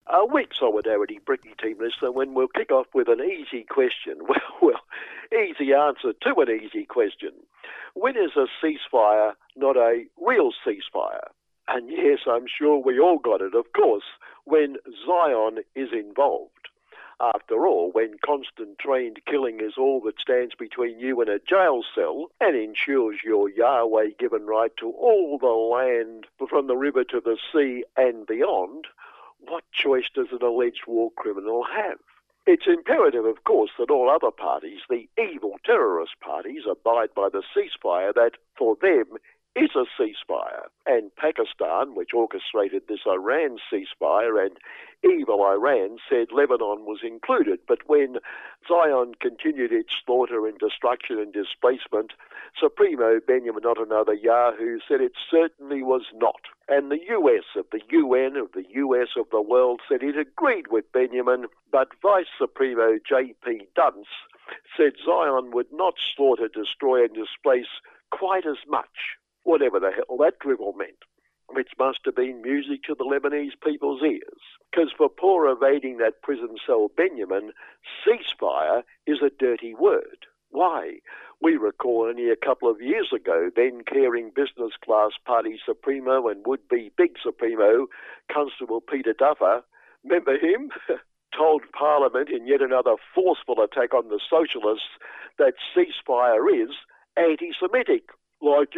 A weak solidarity Brittany team listener when we'll kick off with an easy question. Well, easy answer to an easy question. When is a ceasefire not a real ceasefire? And yes, I'm sure we all got it, of course, when Zion is involved. After all, when constant trained killing is all that stands between you and a jail cell and ensures your Yahweh-given right to all the land from the river to the sea and beyond, what choice does an alleged war criminal have? It's imperative, of course, that all other parties, the evil terrorist parties, abide by the ceasefire that, for them, is a ceasefire. And Pakistan, which orchestrated this Iran ceasefire, and evil Iran said Lebanon was included. But when Zion continued its slaughter and destruction and displacement, Supremo Benjamin Netanyahu said it certainly was not. And the US of the UN of the US of the world said it agreed with Benjamin, but Vice Supremo J.P. Dunce said Zion would not slaughter, destroy and displace quite as much, whatever the hell that drivel meant, which must have been music to the Lebanese people's ears. Because for poor evading that prison cell Benjamin, ceasefire is a dirty word. Why? We recall only a couple of years ago, then caring business class party Supremo and would-be big Supremo, Constable Peter Duffer, remember him? Told Parliament in yet another forceful attack on the socialists that ceasefire is anti-Semitic. Like,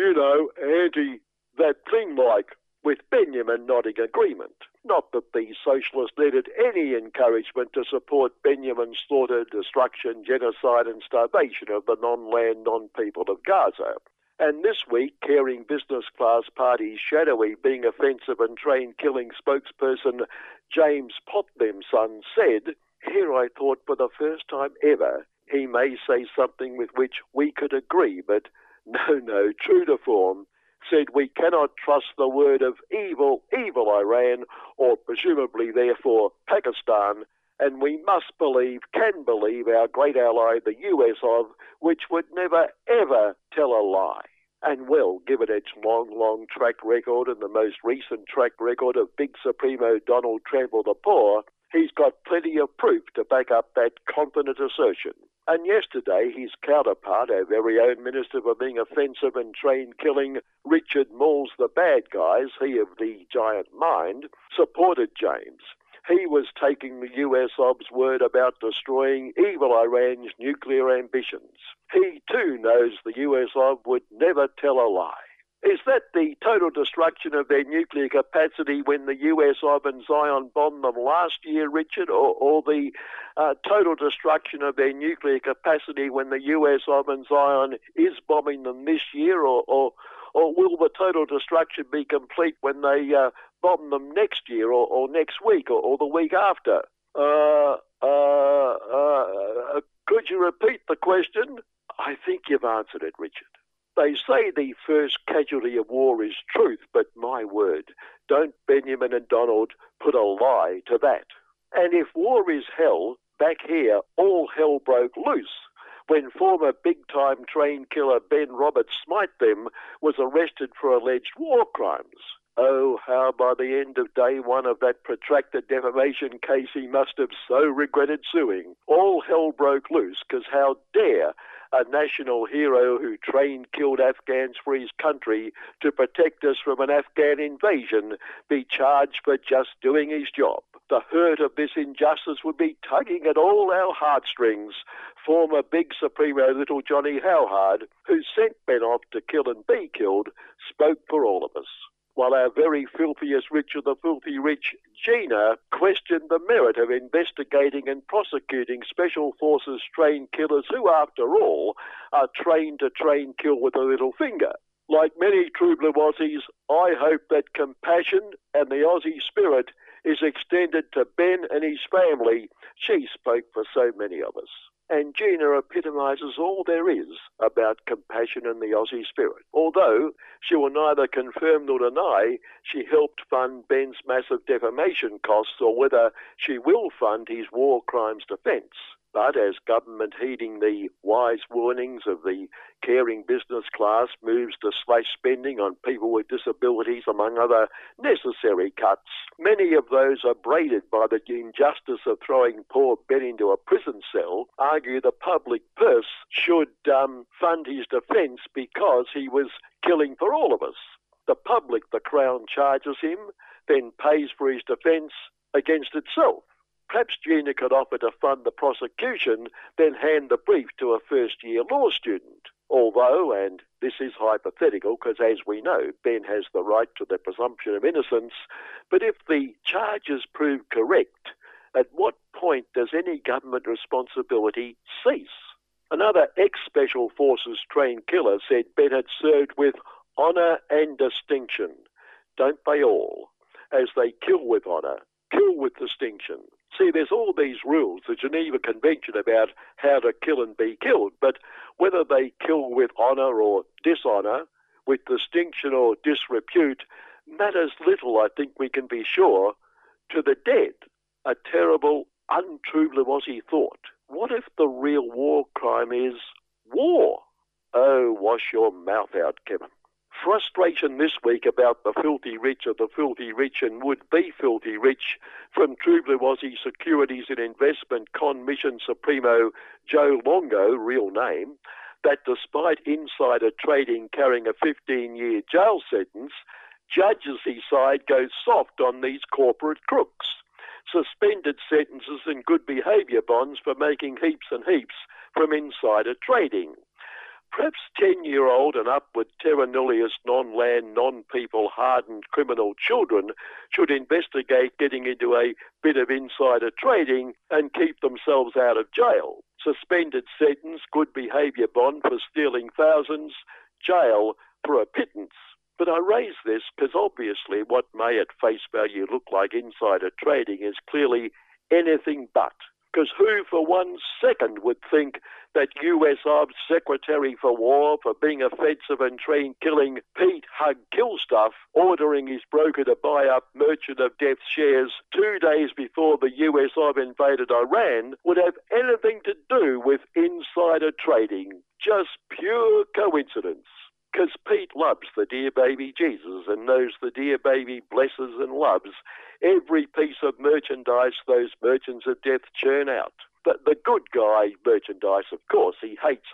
anti that thing like, with Benjamin nodding agreement. Not that the socialists needed any encouragement to support Benjamin's slaughter, destruction, genocide and starvation of the non-land, non-people of Gaza. And this week, caring business class party shadowy being offensive and trained killing spokesperson James Potlemson said, here I thought for the first time ever, he may say something with which we could agree, but no, true to form, said we cannot trust the word of evil Iran, or presumably therefore Pakistan, and we must can believe our great ally, the US of, which would never ever tell a lie. And well, given its long track record and the most recent track record of Big Supremo Donald Trample the Poor, he's got plenty of proof to back up that confident assertion. And yesterday, his counterpart, our very own Minister for being offensive and trained killing, Richard Mauls the bad guys, he of the giant mind, supported James. He was taking the US ob's word about destroying evil Iran's nuclear ambitions. He too knows the US ob would never tell a lie. Is that the total destruction of their nuclear capacity when the US of and Zion bombed them last year, Richard, or the total destruction of their nuclear capacity when the US of and Zion is bombing them this year, or will the total destruction be complete when they bomb them next year, or next week, or the week after? Could you repeat the question? I think you've answered it, Richard. They say the first casualty of war is truth, but my word, don't Benjamin and Donald put a lie to that. And if war is hell, back here all hell broke loose when former big-time train killer Ben Roberts Smite them was arrested for alleged war crimes. Oh, how by the end of day one of that protracted defamation case he must have so regretted suing. All hell broke loose, because how dare a national hero who killed Afghans for his country to protect us from an Afghan invasion be charged for just doing his job. The hurt of this injustice would be tugging at all our heartstrings. Former Big Supremo Little Johnny Howhard, who sent Ben off to kill and be killed, spoke for all of us. While our very filthiest rich of the filthy rich, Gina, questioned the merit of investigating and prosecuting Special Forces trained killers who, after all, are trained to kill with a little finger. Like many true blue Aussies, I hope that compassion and the Aussie spirit is extended to Ben and his family. She spoke for so many of us. And Gina epitomises all there is about compassion and the Aussie spirit. Although she will neither confirm nor deny she helped fund Ben's massive defamation costs or whether she will fund his war crimes defence. But as government, heeding the wise warnings of the caring business class, moves to slash spending on people with disabilities, among other necessary cuts, many of those upbraided by the injustice of throwing poor Ben into a prison cell argue the public purse should fund his defence because he was killing for all of us. The public, the Crown charges him, then pays for his defence against itself. Perhaps Gina could offer to fund the prosecution, then hand the brief to a first-year law student. Although, and this is hypothetical because as we know, Ben has the right to the presumption of innocence, but if the charges prove correct, at what point does any government responsibility cease? Another ex-Special Forces trained killer said Ben had served with honour and distinction. Don't they all? As they kill with honour, kill with distinction. See, there's all these rules, the Geneva Convention about how to kill and be killed, but whether they kill with honour or dishonour, with distinction or disrepute, matters little, I think we can be sure, to the dead. A terrible, untrue Lavoisier thought. What if the real war crime is war? Oh, wash your mouth out, Kevin. Frustration this week about the filthy rich of the filthy rich and would-be filthy rich from Trubler Aussie Securities and Investment Commission Supremo Joe Longo, real name, that despite insider trading carrying a 15-year jail sentence, judges, he sighed, go soft on these corporate crooks. Suspended sentences and good behaviour bonds for making heaps and heaps from insider trading. Perhaps 10-year-old and upward terra nullius, non-land, non-people, hardened criminal children should investigate getting into a bit of insider trading and keep themselves out of jail. Suspended sentence, good behaviour bond for stealing thousands, jail for a pittance. But I raise this because obviously what may at face value look like insider trading is clearly anything but. Because who for 1 second would think that US Army Secretary for War, for being offensive and trained killing Pete Hug Killstuff, ordering his broker to buy up Merchant of Death shares 2 days before the US Army invaded Iran, would have anything to do with insider trading? Just pure coincidence. Because Pete loves the dear baby Jesus and knows the dear baby blesses and loves every piece of merchandise those merchants of death churn out. But the good guy merchandise, of course, he hates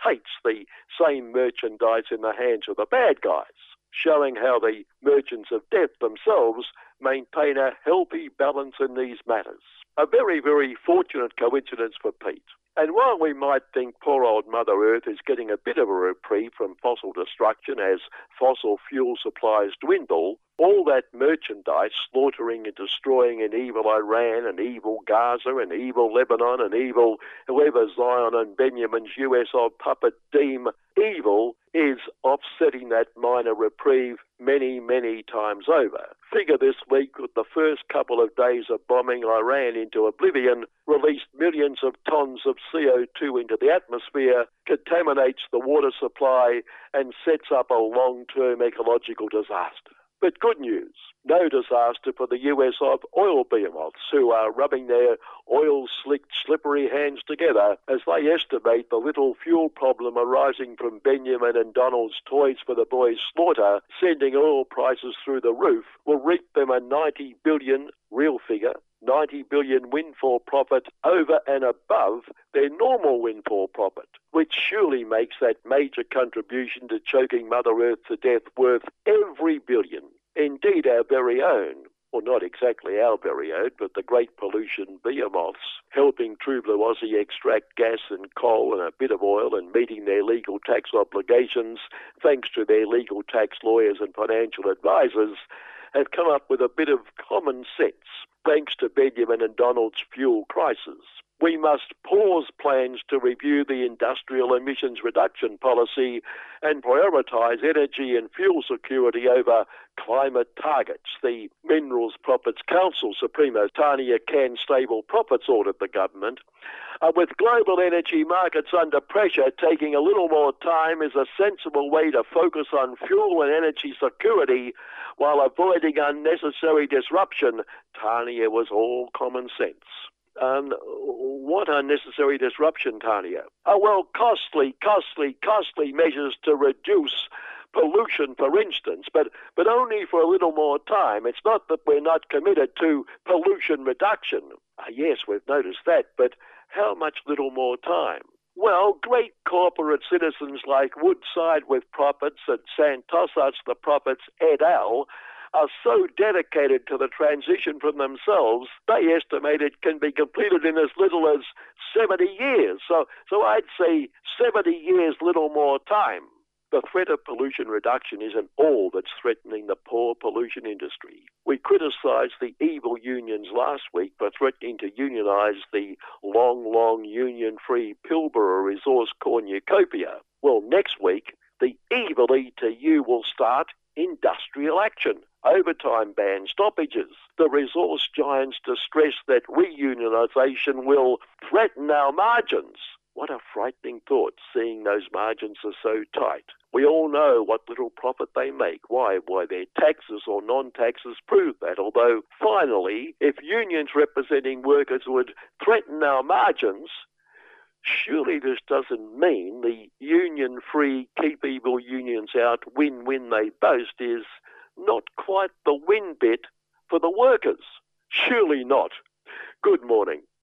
the same merchandise in the hands of the bad guys, showing how the merchants of death themselves maintain a healthy balance in these matters. A very, very fortunate coincidence for Pete. And while we might think poor old Mother Earth is getting a bit of a reprieve from fossil destruction as fossil fuel supplies dwindle, all that merchandise slaughtering and destroying in evil Iran and evil Gaza and evil Lebanon and evil whoever Zion and Benjamin's USO puppet deem evil is offsetting that minor reprieve many, many times over. Figure this week that the first couple of days of bombing Iran into oblivion released millions of tons of CO2 into the atmosphere, contaminates the water supply and sets up a long-term ecological disaster. But good news, no disaster for the US of oil behemoths who are rubbing their oil-slicked, slippery hands together as they estimate the little fuel problem arising from Benjamin and Donald's Toys for the Boys slaughter, sending oil prices through the roof, will reap them a 90 billion, real figure, 90 billion windfall profit over and above their normal windfall profit, which surely makes that major contribution to choking Mother Earth to death worth every billion. Indeed, our very own, or not exactly our very own, but the great pollution behemoths helping True Blue Aussie extract gas and coal and a bit of oil and meeting their legal tax obligations thanks to their legal tax lawyers and financial advisors, have come up with a bit of common sense thanks to Benjamin and Donald's fuel crisis. We must pause plans to review the industrial emissions reduction policy and prioritise energy and fuel security over climate targets. The Minerals Profits Council Supremo Tania Can Stable Profits ordered the government. With global energy markets under pressure, taking a little more time is a sensible way to focus on fuel and energy security while avoiding unnecessary disruption. Tania was all common sense. What unnecessary disruption, Tania? Oh, well, costly measures to reduce pollution, for instance, but only for a little more time. It's not that we're not committed to pollution reduction. Yes, we've noticed that, but how much little more time? Well, great corporate citizens like Woodside with profits and Santos the profits et al. Are so dedicated to the transition from themselves, they estimate it can be completed in as little as 70 years. So I'd say 70 years, little more time. The threat of pollution reduction isn't all that's threatening the poor pollution industry. We criticised the evil unions last week for threatening to unionise the long union-free Pilbara resource cornucopia. Well, next week, the evil ETU will start industrial action, overtime ban, stoppages. The resource giants distress that reunionisation will threaten our margins. What a frightening thought, seeing those margins are so tight. We all know what little profit they make. Why their taxes or non-taxes prove that. Although, finally, if unions representing workers would threaten our margins, surely this doesn't mean the union-free, keep evil unions out, win-win they boast is not quite the win bit for the workers. Surely not. Good morning.